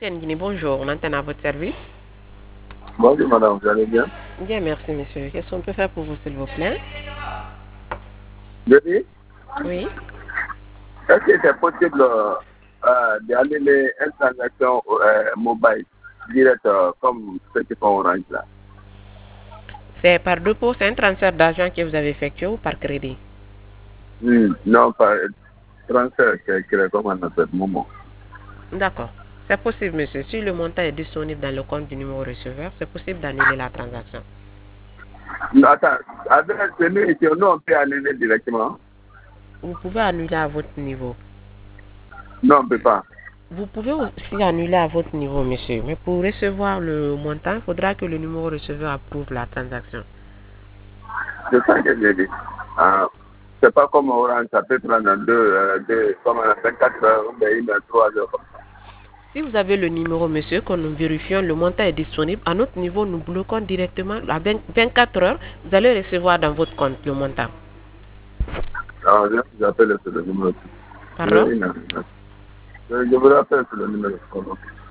Tenguini, bonjour, on entend à votre service. Bonjour madame, vous allez bien? Bien, merci monsieur. Qu'est-ce qu'on peut faire pour vous, s'il vous plaît? Je dis, Oui. est-ce que c'est possible d'annuler une transaction mobile directe comme ceux qui font Orange là? C'est par dépôt, c'est un transfert d'argent que vous avez effectué ou par crédit? Non, pas transfert, c'est comme on appelle moment. D'accord. C'est possible, monsieur. Si le montant est disponible dans le compte du numéro receveur, c'est possible d'annuler la transaction. Non, attends, avec celui ici, nous on peut annuler directement? Vous pouvez annuler à votre niveau. Non, on ne peut pas. Vous pouvez aussi annuler à votre niveau, monsieur. Mais pour recevoir le montant, il faudra que le numéro receveur approuve la transaction. C'est ça que j'ai dit. Ah, c'est pas comme Orange, ça peut prendre comme 24 heures, ou bien 3 heures. Si vous avez le numéro, monsieur, quand nous vérifions le montant est disponible, à notre niveau, nous bloquons directement à 24 heures. Vous allez recevoir dans votre compte le montant. Alors, je vous appelle sur le numéro. Pardon? Je vous rappelle sur le numéro.